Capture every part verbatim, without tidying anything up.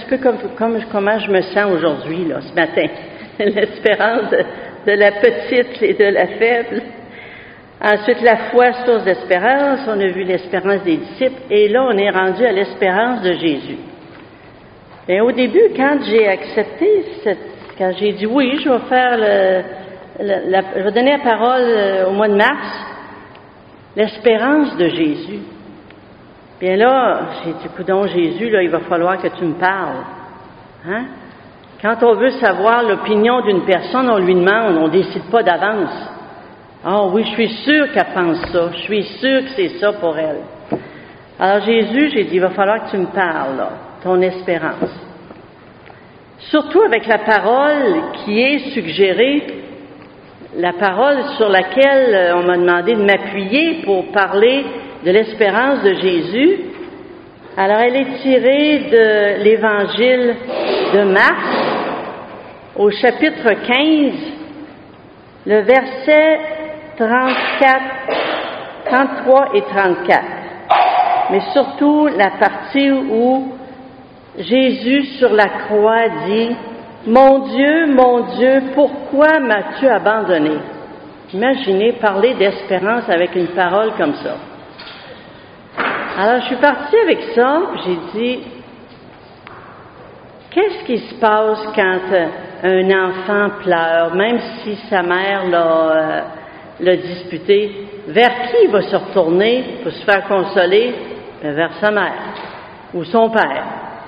peu comme, comme comment je me sens aujourd'hui, là, ce matin. L'espérance de, de la petite et de la faible. Ensuite, la foi, source d'espérance. On a vu l'espérance des disciples. Et là, on est rendu à l'espérance de Jésus. Et au début, quand j'ai accepté, cette, quand j'ai dit oui, je vais faire le, le la, je vais donner la parole au mois de mars, l'espérance de Jésus. Bien là, j'ai dit, coudonc, Jésus, là, il va falloir que tu me parles. Hein? Quand on veut savoir l'opinion d'une personne, on lui demande, on ne décide pas d'avance. Ah oui, je suis sûre qu'elle pense ça, je suis sûre que c'est ça pour elle. Alors Jésus, j'ai dit, il va falloir que tu me parles, là, ton espérance. Surtout avec la parole qui est suggérée, la parole sur laquelle on m'a demandé de m'appuyer pour parler de l'espérance de Jésus. Alors, elle est tirée de l'Évangile de Marc, au chapitre quinze, le verset trente-quatre, trente-trois et trente-quatre. Mais surtout, la partie où Jésus sur la croix dit « Mon Dieu, mon Dieu, pourquoi m'as-tu abandonné? » Imaginez parler d'espérance avec une parole comme ça. Alors, je suis partie avec ça, j'ai dit, qu'est-ce qui se passe quand un enfant pleure, même si sa mère l'a, euh, l'a disputé? Vers qui il va se retourner pour se faire consoler? Bien, vers sa mère ou son père.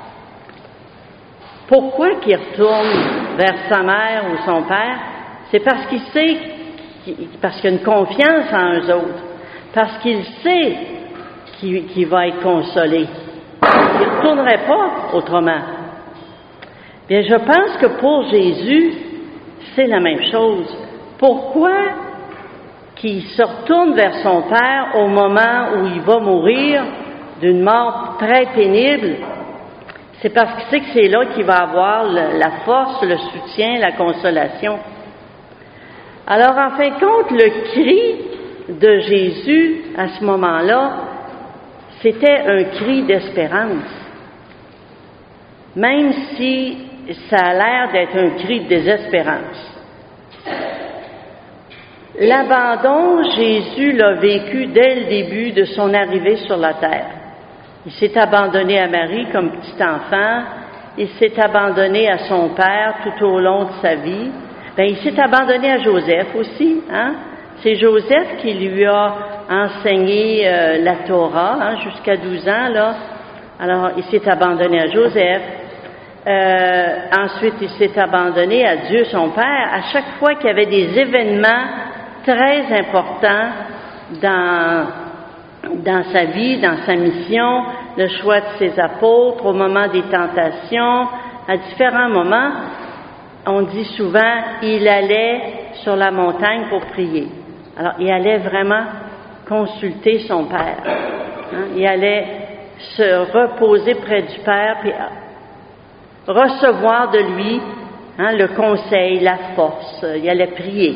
Pourquoi qu'il retourne vers sa mère ou son père? C'est parce qu'il sait, parce qu'il a une confiance en eux autres, parce qu'il sait Qui, qui va être consolé. Il ne retournerait pas autrement. Bien, je pense que pour Jésus, c'est la même chose. Pourquoi qu'il se retourne vers son Père au moment où il va mourir d'une mort très pénible? C'est parce qu'il sait que c'est là qu'il va avoir le, la force, le soutien, la consolation. Alors, en fin de compte, le cri de Jésus, à ce moment-là, c'était un cri d'espérance, même si ça a l'air d'être un cri de désespérance. L'abandon, Jésus l'a vécu dès le début de son arrivée sur la terre. Il s'est abandonné à Marie comme petit enfant, il s'est abandonné à son père tout au long de sa vie. Bien, il s'est abandonné à Joseph aussi, hein? C'est Joseph qui lui a enseigné euh, la Torah, hein, jusqu'à douze ans, là. Alors, il s'est abandonné à Joseph. Euh, ensuite, il s'est abandonné à Dieu, son Père. À chaque fois qu'il y avait des événements très importants dans, dans sa vie, dans sa mission, le choix de ses apôtres, au moment des tentations, à différents moments, on dit souvent, il allait sur la montagne pour prier. Alors, il allait vraiment consulter son Père. Hein? Il allait se reposer près du Père, puis recevoir de lui, hein, le conseil, la force. Il allait prier.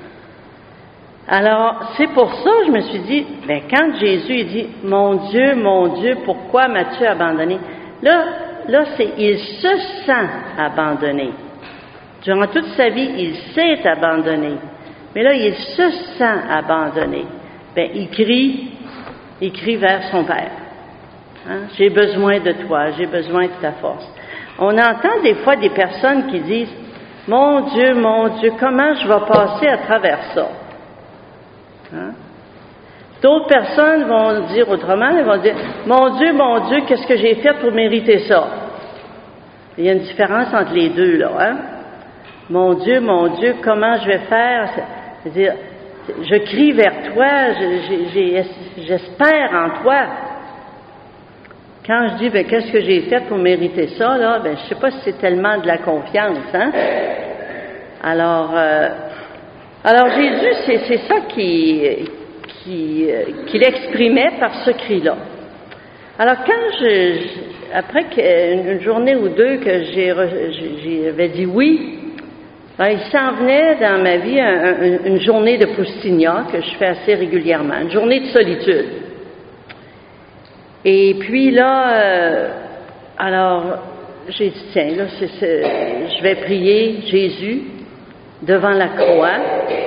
Alors, c'est pour ça que je me suis dit, ben, quand Jésus il dit, « Mon Dieu, mon Dieu, pourquoi m'as-tu abandonné? » Là, là, c'est, il se sent abandonné. Durant toute sa vie, il s'est abandonné. Mais là, il se sent abandonné. Ben, il crie, il crie vers son Père. Hein? J'ai besoin de toi, j'ai besoin de ta force. On entend des fois des personnes qui disent, mon Dieu, mon Dieu, comment je vais passer à travers ça? Hein? D'autres personnes vont dire autrement, elles vont dire, mon Dieu, mon Dieu, qu'est-ce que j'ai fait pour mériter ça? Il y a une différence entre les deux, là, hein? Mon Dieu, mon Dieu, comment je vais faire? C'est-à-dire, je crie vers toi, je, j'ai, j'espère en toi. Quand je dis, ben, qu'est-ce que j'ai fait pour mériter ça, là, ben, je sais pas si c'est tellement de la confiance, hein? Alors, euh, alors Jésus, c'est, c'est ça qui, qui, qu'il exprimait par ce cri-là. Alors, quand je, après une journée ou deux que j'ai, j'avais dit oui, ben, il s'en venait dans ma vie un, un, une journée de Poustigna que je fais assez régulièrement, une journée de solitude. Et puis là, euh, alors, j'ai dit, tiens, là, c'est, c'est, je vais prier Jésus devant la croix,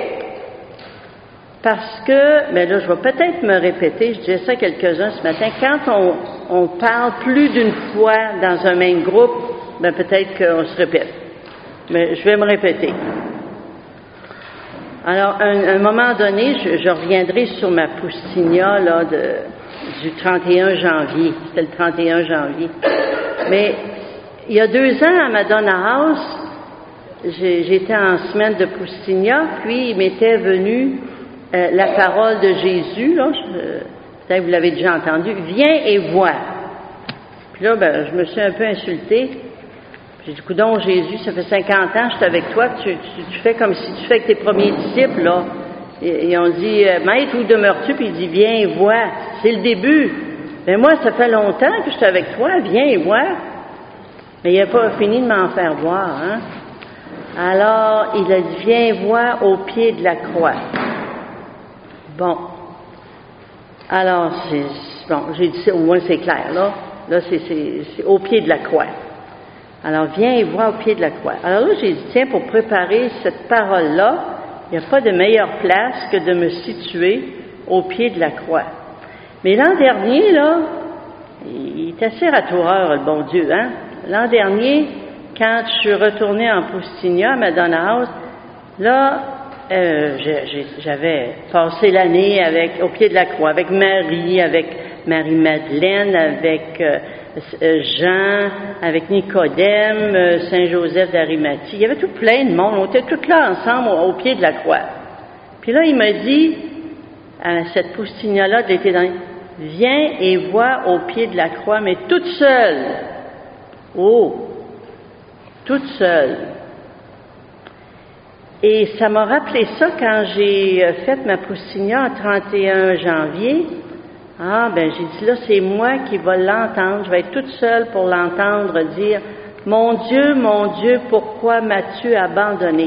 parce que, mais là, je vais peut-être me répéter, je disais ça à quelques-uns ce matin, quand on, on parle plus d'une fois dans un même groupe, ben peut-être qu'on se répète. Mais je vais me répéter. Alors, à un, un moment donné, je, je reviendrai sur ma poustinia, là, de, du trente et un janvier. C'était le trente et un janvier. Mais, il y a deux ans, à Madonna House, j'ai, j'étais en semaine de poustinia, puis il m'était venu euh, la parole de Jésus, là, je, peut-être que vous l'avez déjà entendu, viens et vois. Puis là, ben, je me suis un peu insultée. J'ai dit, coudonc, Jésus, ça fait cinquante ans que je suis avec toi, tu, tu, tu fais comme si tu fais avec tes premiers disciples, là. Et, et on dit, maître, où demeures-tu? Puis il dit, viens et vois. C'est le début. Mais moi, ça fait longtemps que je suis avec toi, viens et vois. Mais il n'a pas fini de m'en faire voir, hein. Alors, il a dit, viens et vois au pied de la croix. Bon. Alors, c'est, bon, j'ai dit, au moins c'est clair, là. Là, c'est, c'est, c'est au pied de la croix. Alors, viens et vois au pied de la croix. Alors là, j'ai dit, tiens, pour préparer cette parole-là, il n'y a pas de meilleure place que de me situer au pied de la croix. Mais l'an dernier, là, il est assez ratoureur, le bon Dieu, hein? L'an dernier, quand je suis retournée en Poustinia, à Madonna House, là, euh, j'ai, j'avais passé l'année avec, au pied de la croix, avec Marie, avec Marie-Madeleine, avec euh, Jean, avec Nicodème, Saint-Joseph d'Arimathie. Il y avait tout plein de monde. On était tous là ensemble au, au pied de la croix. Puis là, il m'a dit, à cette Poustinia-là de l'été dernier, viens et vois au pied de la croix, mais toute seule. Oh! Toute seule. Et ça m'a rappelé ça quand j'ai fait ma Poustinia le trente et un janvier. Ah, ben j'ai dit là, c'est moi qui vais l'entendre. Je vais être toute seule pour l'entendre dire, mon Dieu, mon Dieu, pourquoi m'as-tu abandonné?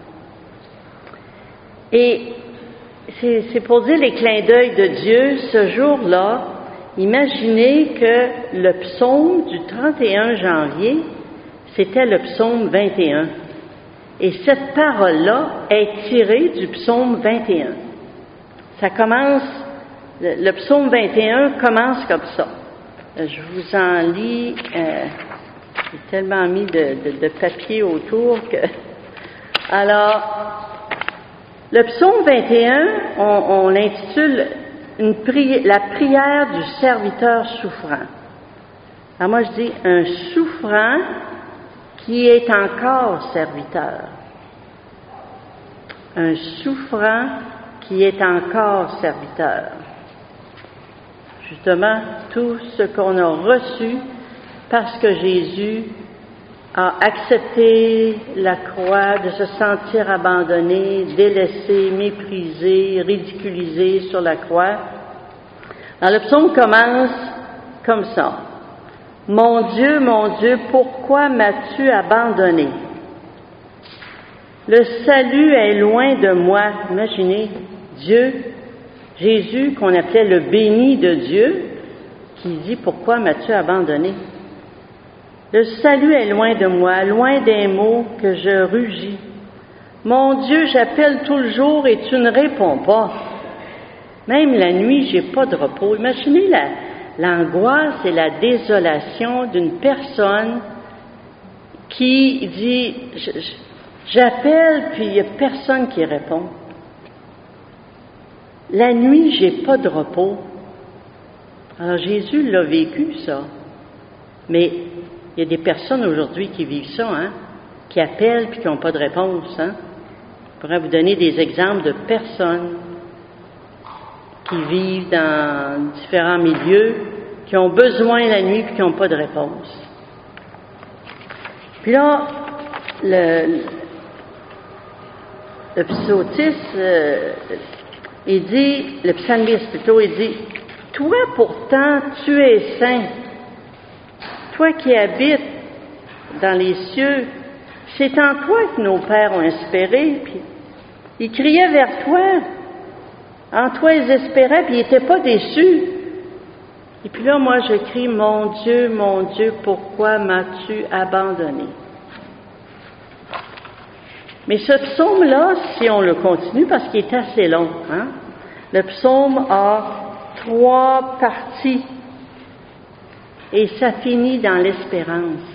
Et c'est, c'est pour dire les clins d'œil de Dieu, ce jour-là, imaginez que le psaume du trente et un janvier, c'était le psaume vingt et un. Et cette parole-là est tirée du psaume vingt et un. Ça commence, le, le psaume vingt et un commence comme ça. Je vous en lis, euh, j'ai tellement mis de, de, de papier autour que... Alors, le psaume vingt et un, on, on l'intitule une pri- la prière du serviteur souffrant. Alors moi je dis un souffrant qui est encore serviteur. Un souffrant qui est encore serviteur. Justement, tout ce qu'on a reçu parce que Jésus a accepté la croix, de se sentir abandonné, délaissé, méprisé, ridiculisé sur la croix. Alors le psaume commence comme ça. Mon Dieu, mon Dieu, pourquoi m'as-tu abandonné? Le salut est loin de moi. Imaginez, Dieu, Jésus, qu'on appelait le béni de Dieu, qui dit, pourquoi m'as-tu abandonné? Le salut est loin de moi, loin des mots que je rugis. Mon Dieu, j'appelle tout le jour et tu ne réponds pas. Même la nuit, j'ai pas de repos. Imaginez la, l'angoisse et la désolation d'une personne qui dit, j'appelle puis il n'y a personne qui répond. La nuit, j'ai pas de repos. Alors Jésus l'a vécu, ça. Mais il y a des personnes aujourd'hui qui vivent ça, hein, qui appellent puis qui n'ont pas de réponse, hein. Je pourrais vous donner des exemples de personnes qui vivent dans différents milieux, qui ont besoin la nuit puis qui n'ont pas de réponse. Puis là, le, le psautiste, euh, il dit, le psalmiste plutôt, il dit, toi pourtant tu es saint. Toi qui habites dans les cieux, c'est en toi que nos pères ont espéré, puis ils criaient vers toi. En toi, ils espéraient, puis ils n'étaient pas déçus. Et puis là, moi, je crie, mon Dieu, mon Dieu, pourquoi m'as-tu abandonné? Mais ce psaume-là, si on le continue, parce qu'il est assez long, hein, le psaume a trois parties et ça finit dans l'espérance.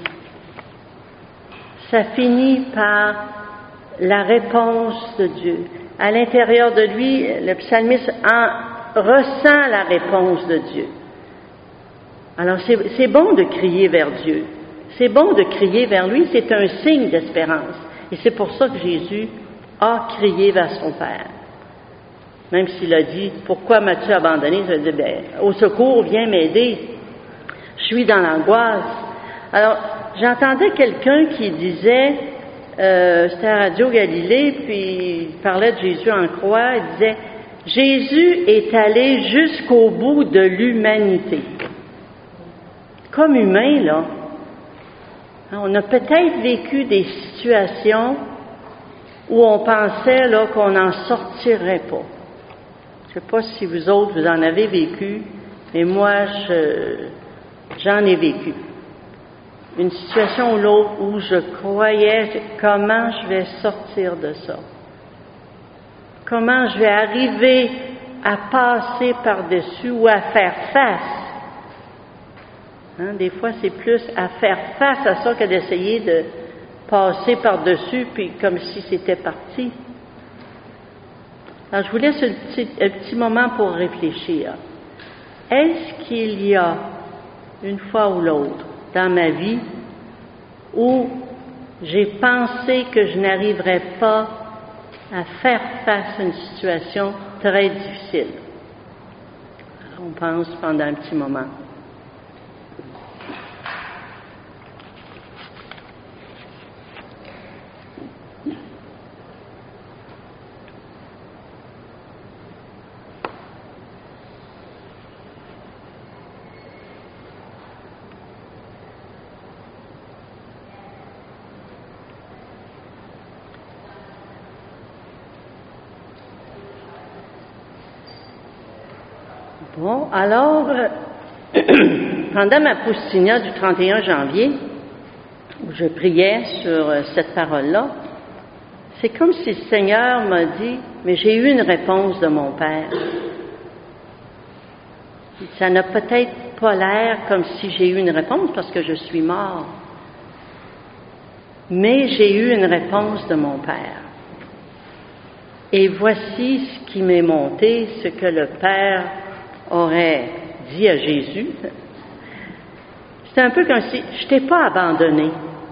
Ça finit par la réponse de Dieu. À l'intérieur de lui, le psalmiste en ressent la réponse de Dieu. Alors c'est, c'est bon de crier vers Dieu. C'est bon de crier vers lui, c'est un signe d'espérance. Et c'est pour ça que Jésus a crié vers son Père. Même s'il a dit, pourquoi m'as-tu abandonné? Je dis, ben, au secours, viens m'aider. Je suis dans l'angoisse. Alors, j'entendais quelqu'un qui disait, euh, c'était à Radio Galilée, puis il parlait de Jésus en croix, il disait, Jésus est allé jusqu'au bout de l'humanité. Comme humain, là, on a peut-être vécu des situations où on pensait là qu'on n'en sortirait pas. Je ne sais pas si vous autres, vous en avez vécu, mais moi, je, j'en ai vécu. Une situation ou l'autre où je croyais comment je vais sortir de ça. Comment je vais arriver à passer par-dessus ou à faire face. Hein, des fois, c'est plus à faire face à ça que d'essayer de passer par-dessus, puis comme si c'était parti. Alors, je vous laisse un petit, un petit moment pour réfléchir. Est-ce qu'il y a, une fois ou l'autre, dans ma vie, où j'ai pensé que je n'arriverais pas à faire face à une situation très difficile? Alors, on pense pendant un petit moment. Bon, alors, pendant ma poustinia du trente et un janvier, où je priais sur cette parole-là, c'est comme si le Seigneur m'a dit, mais j'ai eu une réponse de mon Père. Ça n'a peut-être pas l'air comme si j'ai eu une réponse parce que je suis mort, mais j'ai eu une réponse de mon Père. Et voici ce qui m'est monté, ce que le Père aurait dit à Jésus. C'est un peu comme si je t'ai pas abandonné.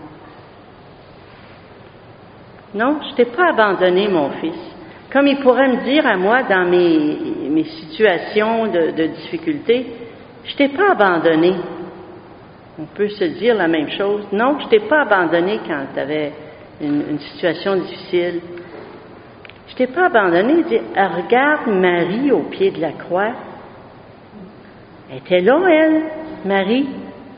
Non, je t'ai pas abandonné, mon fils. Comme il pourrait me dire à moi dans mes, mes situations de, de difficulté, je t'ai pas abandonné. On peut se dire la même chose. Non, je t'ai pas abandonné quand tu avais une, une situation difficile. Je t'ai pas abandonné. Il dit, regarde Marie au pied de la croix. Elle était là, elle, Marie.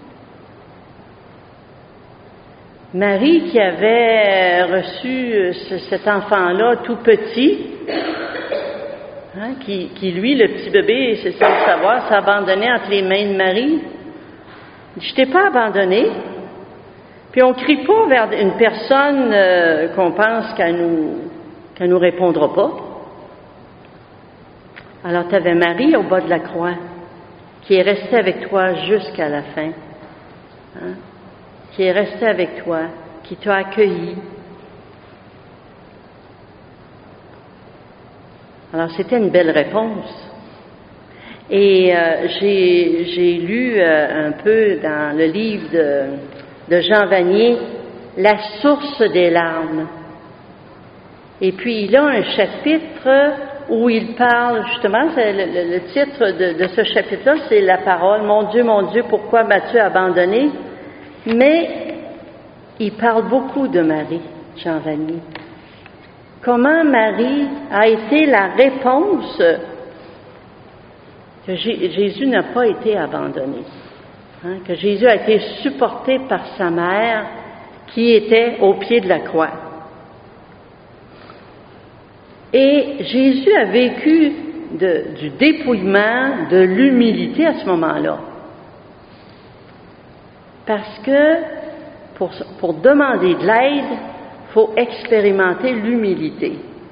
Marie qui avait reçu ce, cet enfant-là tout petit, hein, qui, qui, lui, le petit bébé, c'est ça le savoir, s'abandonnait entre les mains de Marie. Je t'ai pas abandonné. Puis on crie pas vers une personne euh, qu'on pense qu'elle nous, qu'elle nous répondra pas. Alors tu avais Marie au bas de la croix, qui est restée avec toi jusqu'à la fin, hein, qui est restée avec toi, qui t'a accueilli. Alors c'était une belle réponse. Et euh, j'ai, j'ai lu euh, un peu dans le livre de, de Jean Vanier, La source des larmes. Et puis il a un chapitre où il parle, justement, c'est le, le, le titre de, de ce chapitre-là, c'est la parole, « Mon Dieu, mon Dieu, pourquoi m'as-tu abandonné ?» Mais il parle beaucoup de Marie, Jean Vanier. Comment Marie a été la réponse que Jésus n'a pas été abandonné, hein, que Jésus a été supporté par sa mère qui était au pied de la croix. Et Jésus a vécu de, du dépouillement, de l'humilité à ce moment-là. Parce que pour, pour demander de l'aide, il faut expérimenter l'humilité.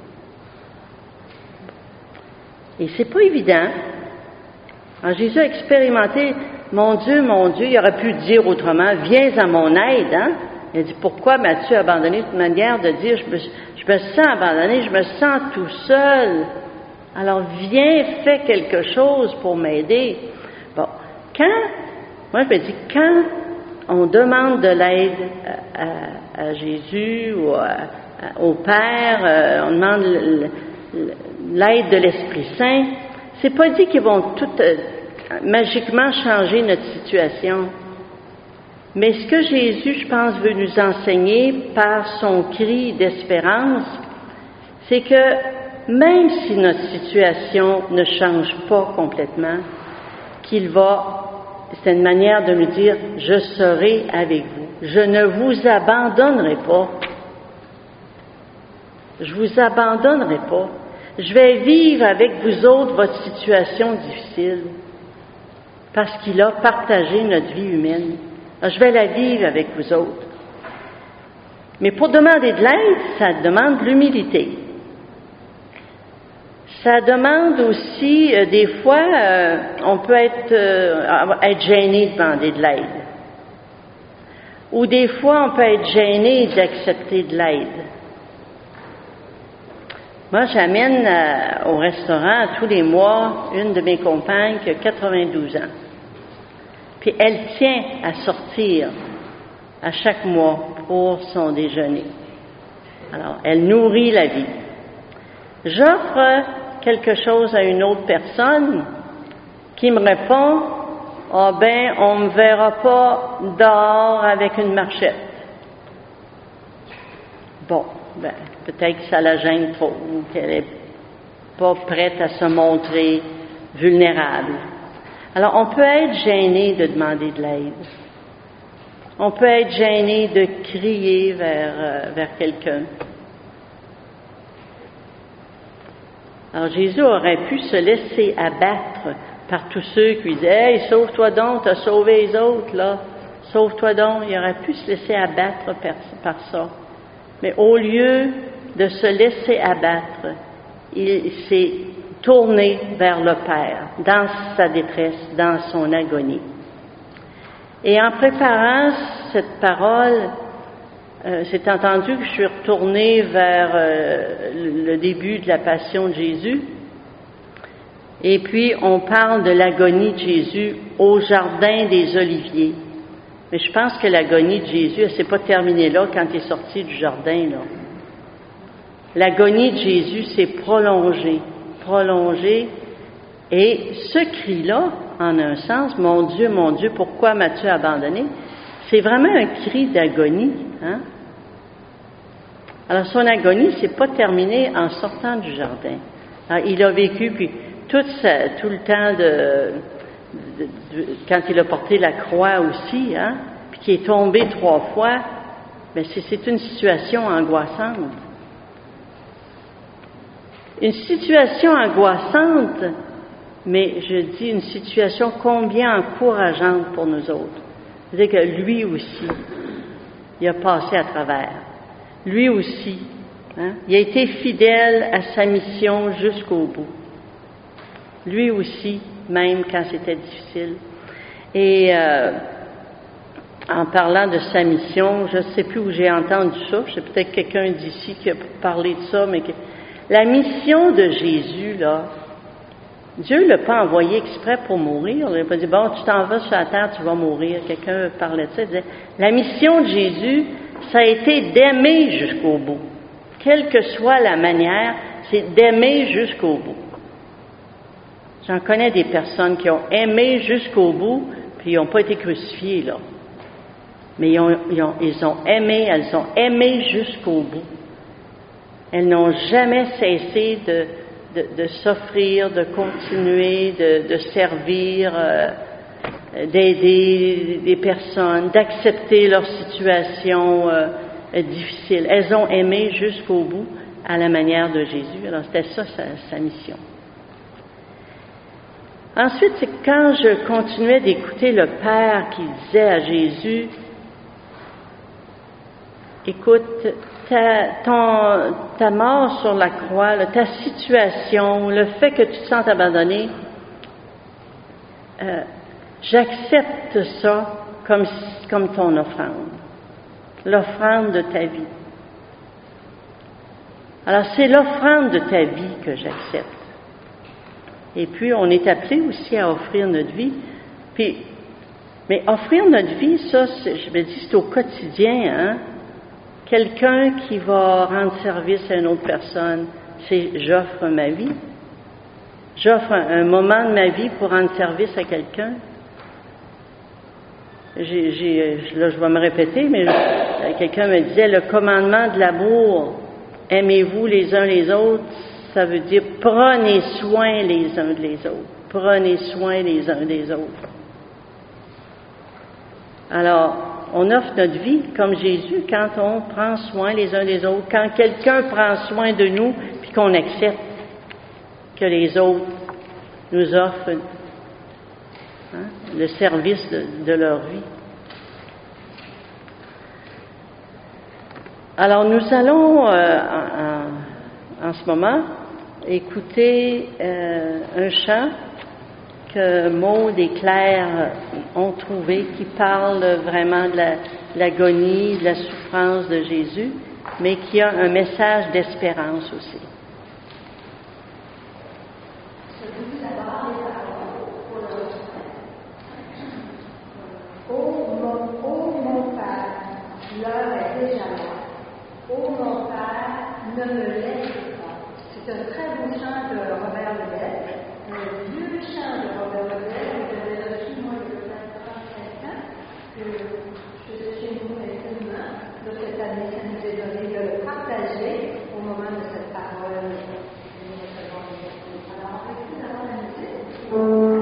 Et c'est pas évident. Alors Jésus a expérimenté, mon Dieu, mon Dieu, il aurait pu dire autrement, viens à mon aide, hein? Il a dit, pourquoi m'as-tu abandonné? Cette manière de dire, je me, je me sens abandonné, je me sens tout seul. Alors viens, fais quelque chose pour m'aider. Bon, quand, moi je me dis, quand on demande de l'aide à, à, à Jésus ou à, à, au Père, euh, on demande l'aide de l'Esprit Saint, c'est pas dit qu'ils vont tout euh, magiquement changer notre situation. Mais ce que Jésus, je pense, veut nous enseigner par son cri d'espérance, c'est que même si notre situation ne change pas complètement, qu'il va, c'est une manière de nous dire, je serai avec vous, je ne vous abandonnerai pas, je vous abandonnerai pas, je vais vivre avec vous autres votre situation difficile, parce qu'il a partagé notre vie humaine. Alors, je vais la vivre avec vous autres. Mais pour demander de l'aide, ça demande de l'humilité. Ça demande aussi, euh, des fois, euh, on peut être, euh, être gêné de demander de l'aide. Ou des fois, on peut être gêné d'accepter de l'aide. Moi, j'amène euh, au restaurant tous les mois une de mes compagnes qui a quatre-vingt-douze ans. Puis elle tient à sortir à chaque mois pour son déjeuner. Alors, elle nourrit la vie. J'offre quelque chose à une autre personne qui me répond, « Ah oh ben, on me verra pas dehors avec une marchette. » Bon, ben, peut-être que ça la gêne trop, ou qu'elle est pas prête à se montrer vulnérable. Alors, on peut être gêné de demander de l'aide. On peut être gêné de crier vers, euh, vers quelqu'un. Alors, Jésus aurait pu se laisser abattre par tous ceux qui lui disaient « Hey, sauve-toi donc, t'as sauvé les autres, là. Sauve-toi donc. » Il aurait pu se laisser abattre par, par ça. Mais au lieu de se laisser abattre, il s'est tourné vers le Père, dans sa détresse, dans son agonie. Et en préparant cette parole, euh, c'est entendu que je suis retournée vers euh, le début de la passion de Jésus. Et puis, on parle de l'agonie de Jésus au jardin des Oliviers. Mais je pense que l'agonie de Jésus, elle ne s'est pas terminée là quand il est sorti du jardin, là. L'agonie de Jésus s'est prolongée, prolongée. Et ce cri-là, en un sens, « Mon Dieu, mon Dieu, pourquoi m'as-tu abandonné? » c'est vraiment un cri d'agonie, hein? Alors, son agonie ne s'est pas terminée en sortant du jardin. Alors, il a vécu, puis tout, sa, tout le temps de, de, de, quand il a porté la croix aussi, hein, puis qu'il est tombé trois fois, bien, c'est, c'est une situation angoissante. Une situation angoissante, mais je dis une situation combien encourageante pour nous autres. C'est-à-dire que lui aussi, il a passé à travers. Lui aussi, hein, il a été fidèle à sa mission jusqu'au bout. Lui aussi, même quand c'était difficile. Et euh, en parlant de sa mission, je ne sais plus où j'ai entendu ça, c'est peut-être quelqu'un d'ici qui a parlé de ça, mais que la mission de Jésus, là, Dieu ne l'a pas envoyé exprès pour mourir. Il n'a pas dit, bon, tu t'en vas sur la terre, tu vas mourir. Quelqu'un parlait de ça, il disait, la mission de Jésus, ça a été d'aimer jusqu'au bout. Quelle que soit la manière, c'est d'aimer jusqu'au bout. J'en connais des personnes qui ont aimé jusqu'au bout, puis ils n'ont pas été crucifiés, là. Mais ils ont, ils ont, ils ont aimé, elles ont aimé jusqu'au bout. Elles n'ont jamais cessé de, de, de s'offrir, de continuer, de, de servir, euh, d'aider des personnes, d'accepter leur situation euh, difficile. Elles ont aimé jusqu'au bout à la manière de Jésus. Alors, c'était ça sa, sa mission. Ensuite, c'est quand je continuais d'écouter le Père qui disait à Jésus, écoute, ta, ton, ta mort sur la croix, là, ta situation, le fait que tu te sens abandonné, euh, j'accepte ça comme, comme ton offrande, l'offrande de ta vie. Alors, c'est l'offrande de ta vie que j'accepte. Et puis, on est appelé aussi à offrir notre vie. Puis, mais offrir notre vie, ça, je me dis, c'est au quotidien, hein. Quelqu'un qui va rendre service à une autre personne, c'est j'offre ma vie. J'offre un, un moment de ma vie pour rendre service à quelqu'un. J'ai, j'ai, là, je vais me répéter, mais quelqu'un me disait, le commandement de l'amour, aimez-vous les uns les autres, ça veut dire prenez soin les uns des autres. Prenez soin les uns des autres. Alors, on offre notre vie comme Jésus quand on prend soin les uns des autres, quand quelqu'un prend soin de nous, puis qu'on accepte que les autres nous offrent hein, le service de, de leur vie. Alors, nous allons euh, en, en, en ce moment écouter euh, un chant que Maud et Claire ont trouvé, qui parle vraiment de, la, de l'agonie, de la souffrance de Jésus, mais qui a un message d'espérance aussi. Ô mon, ô mon Père, l'heure est déjà là. Ô mon Père, ne me laisse pas. C'est un très beau chant de Robert Lebel, un vieux chant de Robert Lebel, que j'avais reçu moi il y a trente-cinq ans, que je faisais chez nous récemment. De cette année, ça nous est donné de le partager au moment de cette parole. Alors, on va écouter d'abord la musique.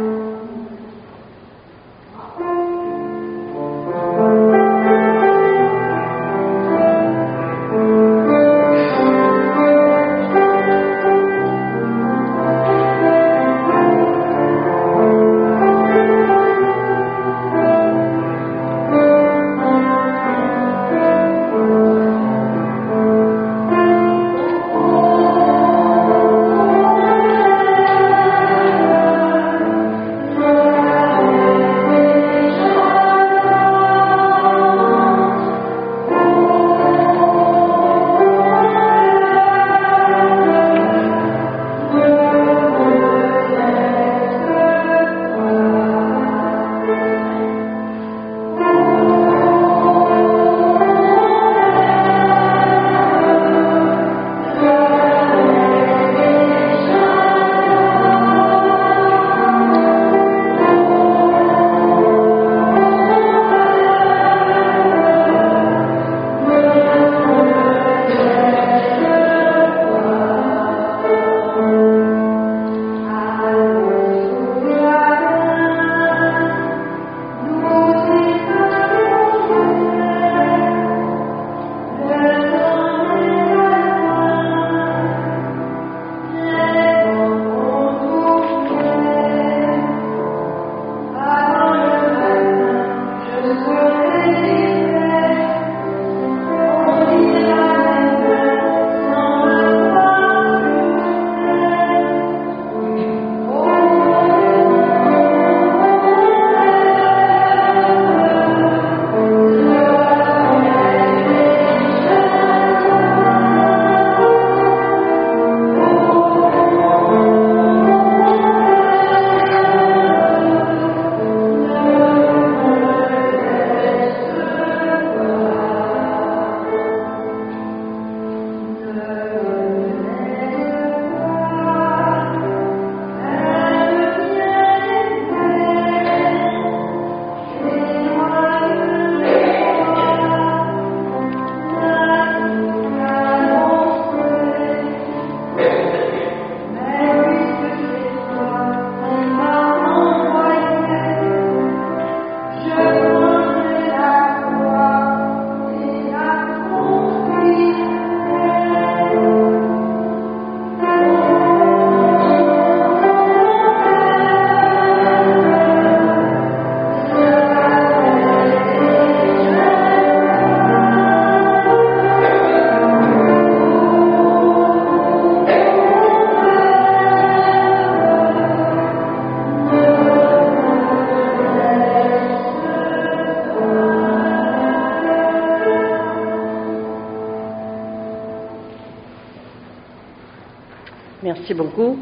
Merci beaucoup.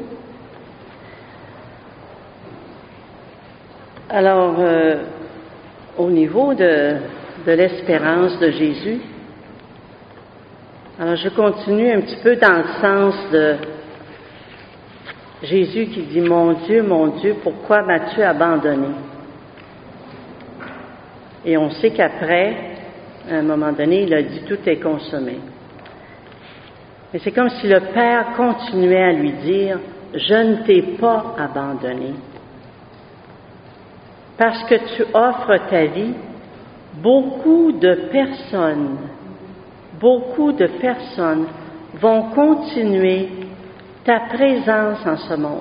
Alors, euh, au niveau de, de l'espérance de Jésus, alors je continue un petit peu dans le sens de Jésus qui dit « Mon Dieu, mon Dieu, pourquoi m'as-tu abandonné ?» Et on sait qu'après, à un moment donné, il a dit « Tout est consommé ». Mais c'est comme si le Père continuait à lui dire « Je ne t'ai pas abandonné. Parce que tu offres ta vie, beaucoup de personnes, beaucoup de personnes vont continuer ta présence en ce monde. »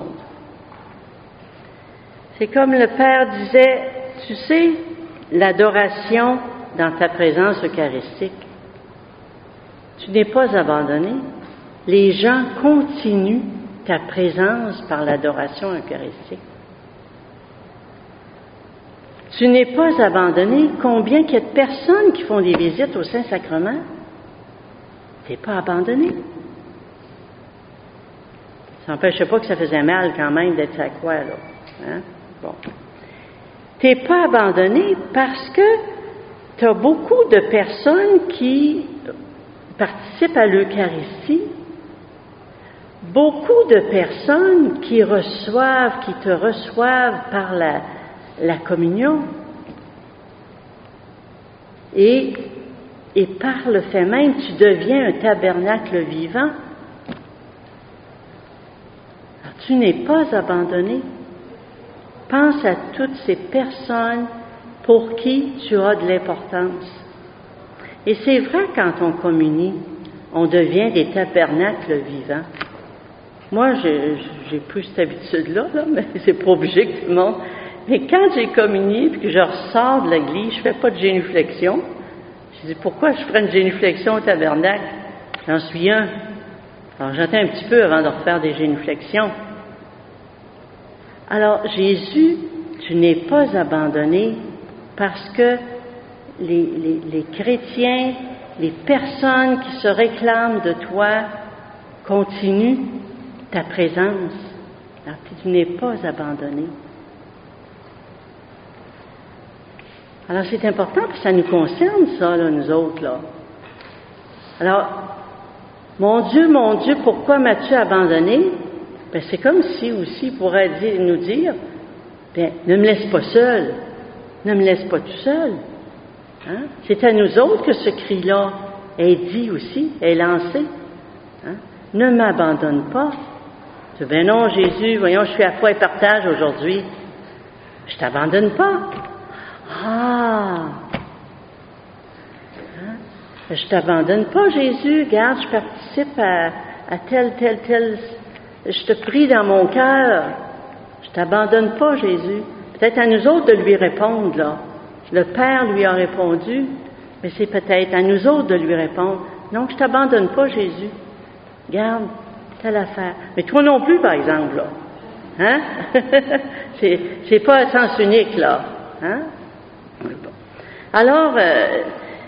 C'est comme le Père disait, tu sais, l'adoration dans ta présence eucharistique, tu n'es pas abandonné. Les gens continuent ta présence par l'adoration eucharistique. Tu n'es pas abandonné. Combien qu'il y a de personnes qui font des visites au Saint-Sacrement? Tu n'es pas abandonné. Ça n'empêchait pas que ça faisait mal quand même d'être à quoi, là. Hein? Bon. Tu n'es pas abandonné parce que tu as beaucoup de personnes qui participent à l'Eucharistie, beaucoup de personnes qui reçoivent, qui te reçoivent par la, la communion. Et, et par le fait même, tu deviens un tabernacle vivant. Alors, tu n'es pas abandonné. Pense à toutes ces personnes pour qui tu as de l'importance. Et c'est vrai, quand on communie, on devient des tabernacles vivants. Moi, j'ai, j'ai plus cette habitude-là, là, mais c'est pas obligé que tout le monde. Mais quand j'ai communié et que je ressors de l'église, je fais pas de génuflexion. Je dis, pourquoi je ferais une génuflexion au tabernacle? J'en suis un. Alors, j'attends un petit peu avant de refaire des génuflexions. Alors, Jésus, tu n'es pas abandonné parce que les, les, les chrétiens, les personnes qui se réclament de toi continuent ta présence. Alors, tu n'es pas abandonné. Alors, c'est important parce que ça nous concerne, ça, là, nous autres, là. Alors, mon Dieu, mon Dieu, pourquoi m'as-tu abandonné? Ben, c'est comme si aussi il pourrait dire, nous dire, ben, ne me laisse pas seul, ne me laisse pas tout seul. Hein? C'est à nous autres que ce cri-là est dit aussi, est lancé. Hein? Ne m'abandonne pas. Tu dis, ben non, Jésus, voyons, je suis à foi et partage aujourd'hui. Je t'abandonne pas. Ah! Hein? Je t'abandonne pas, Jésus. Regarde, je participe à, à tel, tel, tel. Je te prie dans mon cœur. Je t'abandonne pas, Jésus. Peut-être à nous autres de lui répondre, là. Le Père lui a répondu, mais c'est peut-être à nous autres de lui répondre. Non, je t'abandonne pas, Jésus. Garde, telle affaire. Mais toi non plus, par exemple, là. Hein? c'est, c'est pas un sens unique, là. Hein? Alors, euh,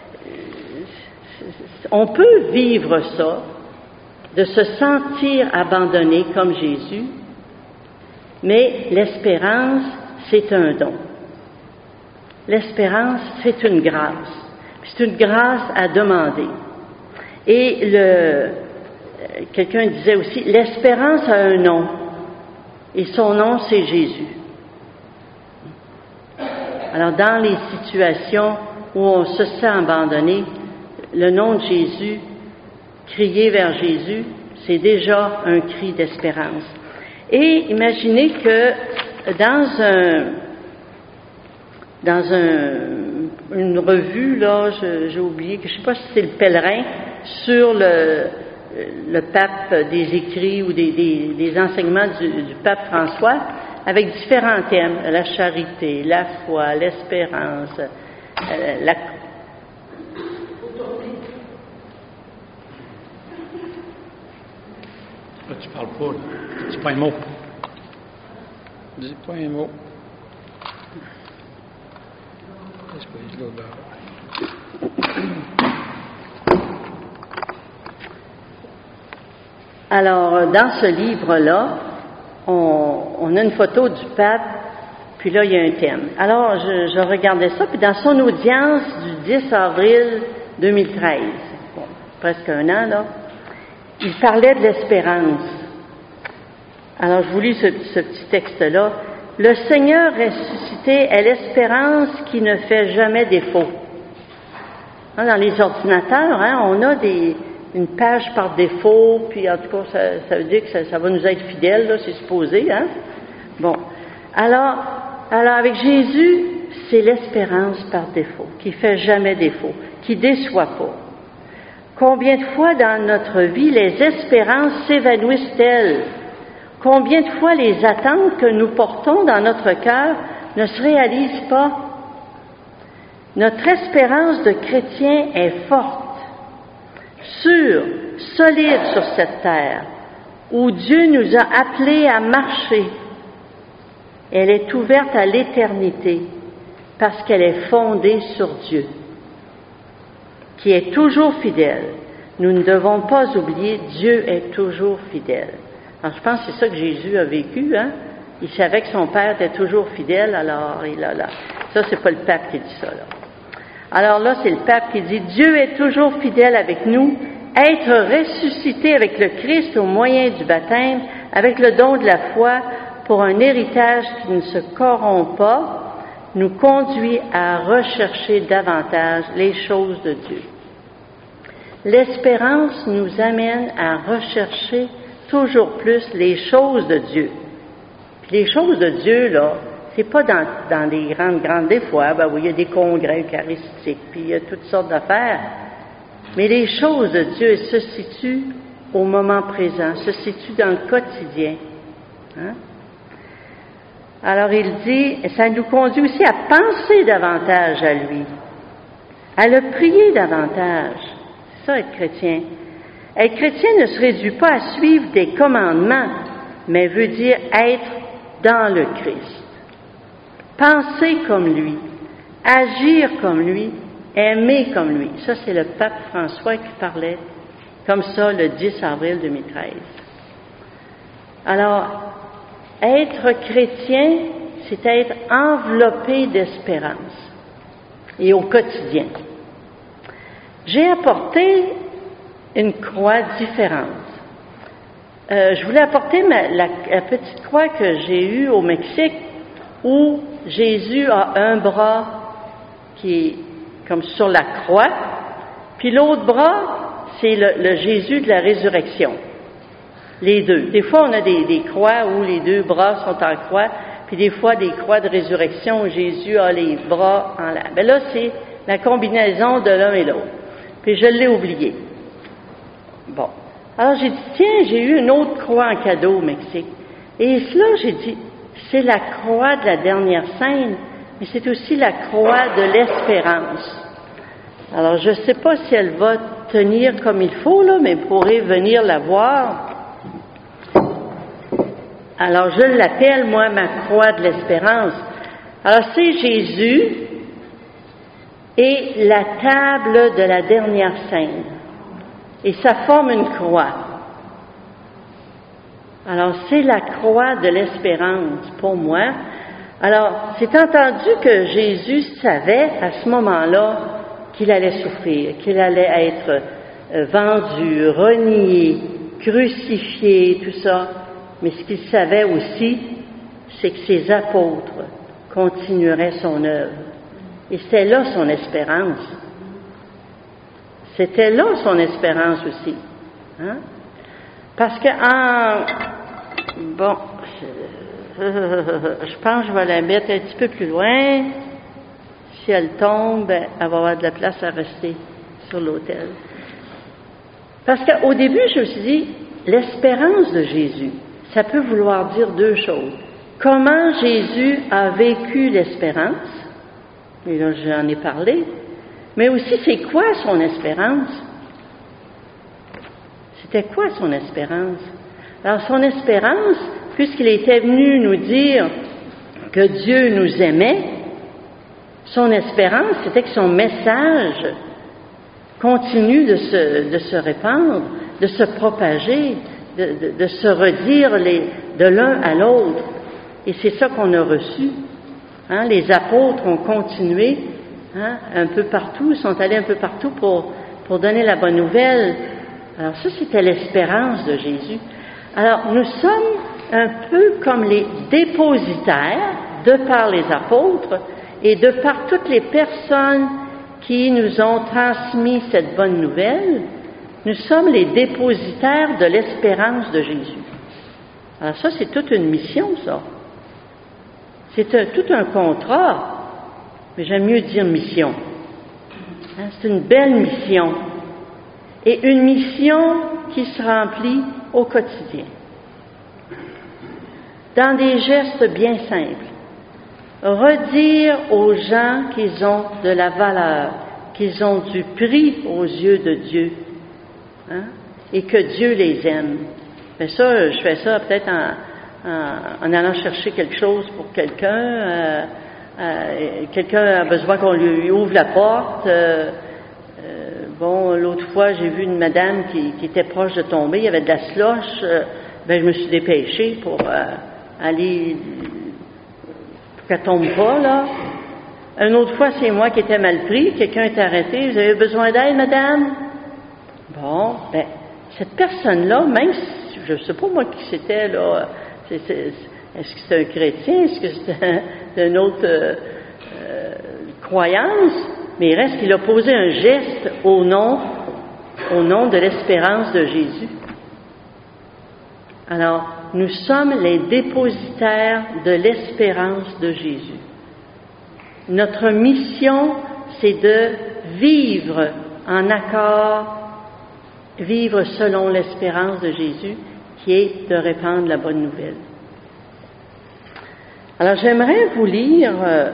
on peut vivre ça, de se sentir abandonné comme Jésus, mais l'espérance, c'est un don. L'espérance, c'est une grâce. C'est une grâce à demander. Et le, quelqu'un disait aussi, l'espérance a un nom, et son nom, c'est Jésus. Alors, dans les situations où on se sent abandonné, le nom de Jésus, crier vers Jésus, c'est déjà un cri d'espérance. Et imaginez que dans un, dans un, une revue, là, je, j'ai oublié, que je ne sais pas si c'est le Pèlerin, sur le, le pape des écrits ou des, des, des enseignements du, du pape François, avec différents thèmes, la charité, la foi, l'espérance, euh, la... Là, tu parles pas, dis pas un mot. Dis pas un mot. Qu'est-ce que je là? Alors, dans ce livre-là, on, on a une photo du pape, puis là, il y a un thème. Alors, je, je regardais ça, puis dans son audience du dix avril deux mille treize, bon, presque un an, là, il parlait de l'espérance. Alors, je vous lis ce, ce petit texte-là. « Le Seigneur ressuscité est l'espérance qui ne fait jamais défaut. » Hein, dans les ordinateurs, hein, on a des, une page par défaut, puis en tout cas, ça, ça veut dire que ça, ça va nous être fidèle, là, c'est supposé, hein? Bon. Alors, alors avec Jésus, c'est l'espérance par défaut, qui fait jamais défaut, qui déçoit pas. Combien de fois dans notre vie les espérances s'évanouissent-elles? Combien de fois les attentes que nous portons dans notre cœur ne se réalisent pas? Notre espérance de chrétien est forte, sûre, solide sur cette terre, où Dieu nous a appelés à marcher. Elle est ouverte à l'éternité, parce qu'elle est fondée sur Dieu, qui est toujours fidèle. Nous ne devons pas oublier, Dieu est toujours fidèle. Alors, je pense que c'est ça que Jésus a vécu, hein? Il savait que son Père était toujours fidèle, alors il a là. Ça, c'est pas le pape qui dit ça, là. Alors là, c'est le pape qui dit, Dieu est toujours fidèle avec nous, être ressuscité avec le Christ au moyen du baptême, avec le don de la foi, pour un héritage qui ne se corrompt pas, nous conduit à rechercher davantage les choses de Dieu. L'espérance nous amène à rechercher toujours plus les choses de Dieu. Puis les choses de Dieu, là, c'est pas dans, dans des grandes, grandes des fois, ben oui, il y a des congrès eucharistiques, puis il y a toutes sortes d'affaires. Mais les choses de Dieu se situent au moment présent, se situent dans le quotidien. Hein? Alors il dit, ça nous conduit aussi à penser davantage à lui, à le prier davantage. C'est ça, être chrétien. Être chrétien ne se réduit pas à suivre des commandements, mais veut dire être dans le Christ. Penser comme lui, agir comme lui, aimer comme lui. Ça, c'est le pape François qui parlait comme ça le dix avril deux mille treize. Alors, être chrétien, c'est être enveloppé d'espérance et au quotidien. J'ai apporté une croix différente. Euh, je voulais apporter ma, la, la petite croix que j'ai eue au Mexique où Jésus a un bras qui est comme sur la croix, puis l'autre bras, c'est le, le Jésus de la résurrection. Les deux. Des fois, on a des, des croix où les deux bras sont en croix, puis des fois, des croix de résurrection où Jésus a les bras en l'air. Ben là, c'est la combinaison de l'un et l'autre. Puis je l'ai oublié. Bon. Alors, j'ai dit, tiens, j'ai eu une autre croix en cadeau au Mexique. Et cela, j'ai dit, c'est la croix de la dernière scène, mais c'est aussi la croix de l'espérance. Alors, je ne sais pas si elle va tenir comme il faut, là, mais vous pourrez venir la voir. Alors, je l'appelle, moi, ma croix de l'espérance. Alors, c'est Jésus et la table de la dernière scène. Et ça forme une croix. Alors, c'est la croix de l'espérance pour moi. Alors, c'est entendu que Jésus savait à ce moment-là qu'il allait souffrir, qu'il allait être euh, vendu, renié, crucifié, tout ça. Mais ce qu'il savait aussi, c'est que ses apôtres continueraient son œuvre. Et c'était là son espérance. C'était là son espérance aussi. Hein? Parce que en... Bon, je, je pense que je vais la mettre un petit peu plus loin. Si elle tombe, elle va avoir de la place à rester sur l'autel. Parce qu'au début, je me suis dit, l'espérance de Jésus, ça peut vouloir dire deux choses. Comment Jésus a vécu l'espérance, et là j'en ai parlé, mais aussi c'est quoi son espérance? C'était quoi son espérance? Alors son espérance, puisqu'il était venu nous dire que Dieu nous aimait, son espérance, c'était que son message continue de se, de se répandre, de se propager, de, de, de se redire les, de l'un à l'autre. Et c'est ça qu'on a reçu. Hein, les apôtres ont continué hein, un peu partout, ils sont allés un peu partout pour, pour donner la bonne nouvelle. Alors ça, c'était l'espérance de Jésus. Alors, nous sommes un peu comme les dépositaires, de par les apôtres et de par toutes les personnes qui nous ont transmis cette bonne nouvelle, nous sommes les dépositaires de l'espérance de Jésus. Alors ça, c'est toute une mission, ça. C'est un, tout un contrat, mais j'aime mieux dire mission. Hein, c'est une belle mission. Et une mission qui se remplit au quotidien. Dans des gestes bien simples. Redire aux gens qu'ils ont de la valeur, qu'ils ont du prix aux yeux de Dieu, hein, et que Dieu les aime. Mais ça, je fais ça peut-être en, en, en allant chercher quelque chose pour quelqu'un. Euh, euh, quelqu'un a besoin qu'on lui ouvre la porte. Euh, euh, bon, l'autre fois, j'ai vu une madame qui, qui était proche de tomber. Il y avait de la slush. Euh, ben, je me suis dépêchée pour euh, aller... qu'elle tombe pas, là. Une autre fois, c'est moi qui étais mal pris, quelqu'un est arrêté, vous avez besoin d'aide, madame? Bon, ben, cette personne-là, même si, je ne sais pas moi qui c'était, là, c'est, c'est, est-ce que c'est un chrétien, est-ce que c'est une autre euh, euh, croyance, mais il reste qu'il a posé un geste au nom, au nom de l'espérance de Jésus. Alors, nous sommes les dépositaires de l'espérance de Jésus. Notre mission, c'est de vivre en accord, vivre selon l'espérance de Jésus, qui est de répandre la bonne nouvelle. Alors, j'aimerais vous lire euh,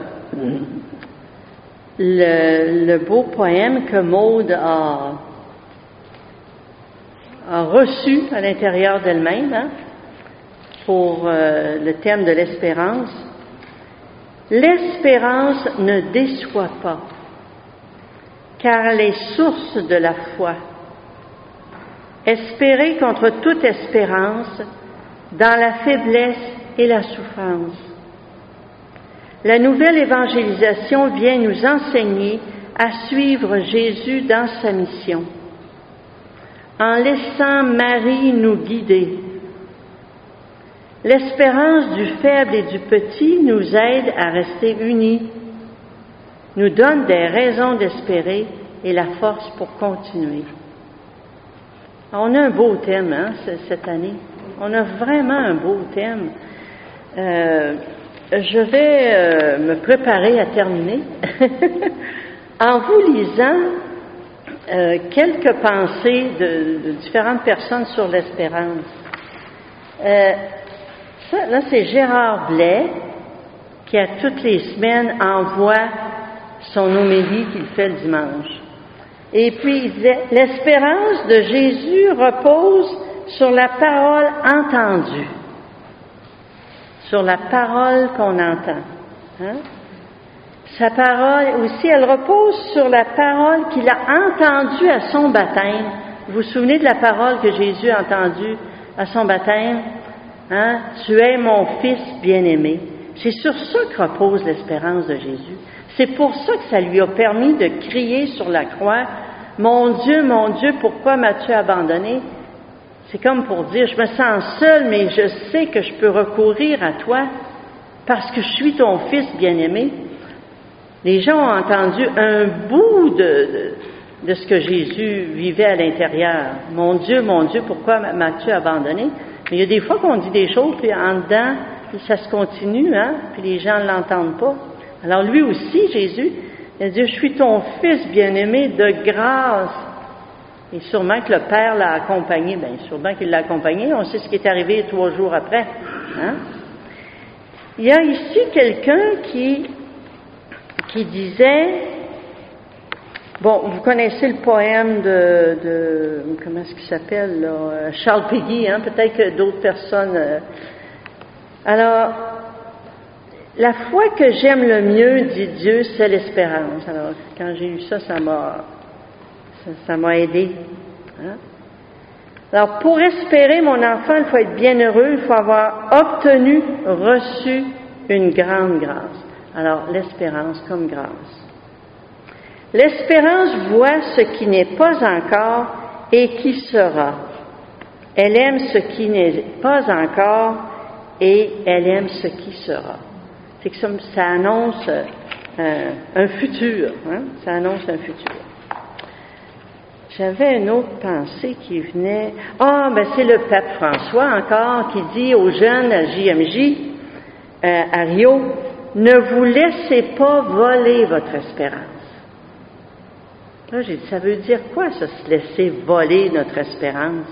le, le beau poème que Maude a, a reçu à l'intérieur d'elle-même, hein, pour euh, le thème de l'espérance. L'espérance ne déçoit pas, car elle est source de la foi. Espérer contre toute espérance, dans la faiblesse et la souffrance. La nouvelle évangélisation vient nous enseigner à suivre Jésus dans sa mission, en laissant Marie nous guider. L'espérance du faible et du petit nous aide à rester unis, nous donne des raisons d'espérer et la force pour continuer. On a un beau thème, hein, cette année. On a vraiment un beau thème. Euh, je vais euh, me préparer à terminer en vous lisant euh, quelques pensées de, de différentes personnes sur l'espérance. Euh, Ça, là, c'est Gérard Blais qui, à toutes les semaines, envoie son homélie qu'il fait le dimanche. Et puis, il disait, l'espérance de Jésus repose sur la parole entendue, sur la parole qu'on entend. Hein? Sa parole aussi, elle repose sur la parole qu'il a entendue à son baptême. Vous vous souvenez de la parole que Jésus a entendue à son baptême? Hein? Tu es mon fils bien-aimé. C'est sur ça que repose l'espérance de Jésus. C'est pour ça que ça lui a permis de crier sur la croix, « Mon Dieu, mon Dieu, pourquoi m'as-tu abandonné? » C'est comme pour dire, je me sens seul, mais je sais que je peux recourir à toi parce que je suis ton fils bien-aimé. Les gens ont entendu un bout de, de, de ce que Jésus vivait à l'intérieur. « Mon Dieu, mon Dieu, pourquoi m'as-tu abandonné? » Mais il y a des fois qu'on dit des choses, puis en dedans, ça se continue, hein, puis les gens ne l'entendent pas. Alors lui aussi, Jésus, il a dit, je suis ton fils bien-aimé de grâce. Et sûrement que le Père l'a accompagné, bien sûrement qu'il l'a accompagné, on sait ce qui est arrivé trois jours après. Hein? Il y a ici quelqu'un qui, qui disait, bon, vous connaissez le poème de, de comment est-ce qu'il s'appelle, là, Charles Péguy, hein, peut-être que d'autres personnes. Euh, alors, la foi que j'aime le mieux, dit Dieu, c'est l'espérance. Alors, quand j'ai lu ça, ça m'a, ça, ça m'a aidé. Hein? Alors, pour espérer, mon enfant, il faut être bienheureux, il faut avoir obtenu, reçu une grande grâce. Alors, l'espérance comme grâce. L'espérance voit ce qui n'est pas encore et qui sera. Elle aime ce qui n'est pas encore et elle aime ce qui sera. C'est que ça, ça annonce euh, un futur, hein? Ça annonce un futur. J'avais une autre pensée qui venait. Ah, ben c'est le pape François encore qui dit aux jeunes à J M J, euh, à Rio, ne vous laissez pas voler votre espérance. Là, j'ai dit, ça veut dire quoi, ça, se laisser voler notre espérance?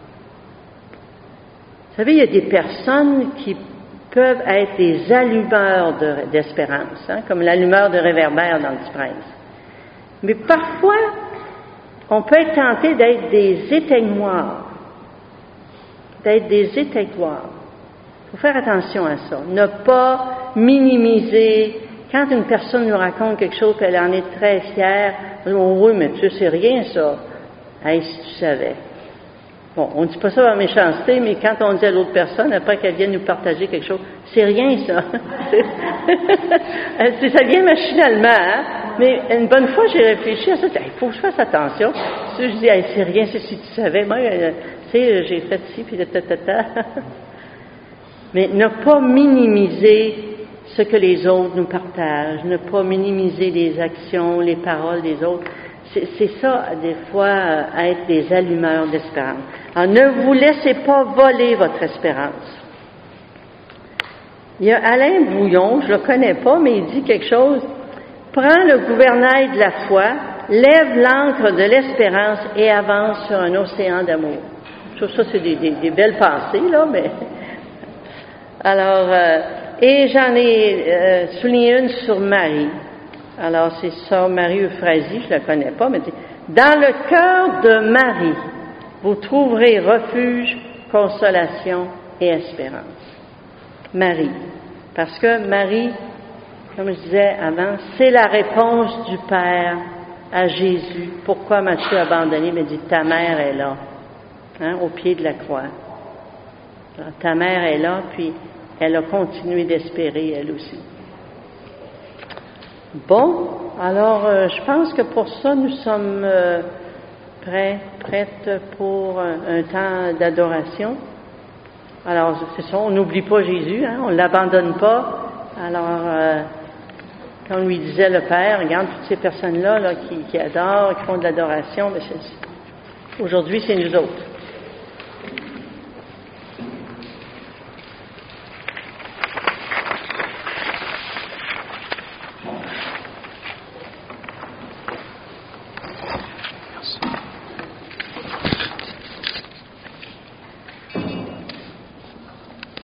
Vous savez, il y a des personnes qui peuvent être des allumeurs de, d'espérance, hein, comme l'allumeur de réverbère dans le petit prince. Mais parfois, on peut être tenté d'être des éteignoirs, d'être des éteignoirs. Il faut faire attention à ça. Ne pas minimiser. Quand une personne nous raconte quelque chose, qu'elle en est très fière, oh oui, mais tu sais, c'est rien ça. Hey, si tu savais. Bon, on ne dit pas ça par méchanceté, mais quand on dit à l'autre personne, après qu'elle vienne nous partager quelque chose, c'est rien ça. Ça vient machinalement, hein? Mais une bonne fois, j'ai réfléchi à ça. Il faut que je fasse attention. Si je dis, hey, c'est rien, c'est si tu savais. Moi, euh, tu sais, j'ai fait ci, puis ta, ta, ta. Mais ne pas minimiser ce que les autres nous partagent, ne pas minimiser les actions, les paroles des autres. C'est, c'est ça, des fois, être des allumeurs d'espérance. Alors, ne vous laissez pas voler votre espérance. Il y a Alain Bouillon, je le connais pas, mais il dit quelque chose. Prends le gouvernail de la foi, lève l'ancre de l'espérance et avance sur un océan d'amour. Je trouve ça, c'est des, des, des belles pensées, là, mais... Alors, euh, et j'en ai euh, souligné une sur Marie. Alors, c'est sœur Marie Euphrasie, je la connais pas, mais dit, dans le cœur de Marie, vous trouverez refuge, consolation et espérance. Marie. Parce que Marie, comme je disais avant, c'est la réponse du Père à Jésus. Pourquoi m'as-tu abandonné? Il me dit, ta mère est là, hein, au pied de la croix. Alors, ta mère est là, puis elle a continué d'espérer, elle aussi. Bon, alors euh, je pense que pour ça, nous sommes euh, prêts, prêtes pour un, un temps d'adoration. Alors, c'est ça, on n'oublie pas Jésus, hein, on ne l'abandonne pas. Alors, euh, comme lui disait le Père, regarde toutes ces personnes-là là, qui, qui adorent, qui font de l'adoration, mais c'est, aujourd'hui, c'est nous autres.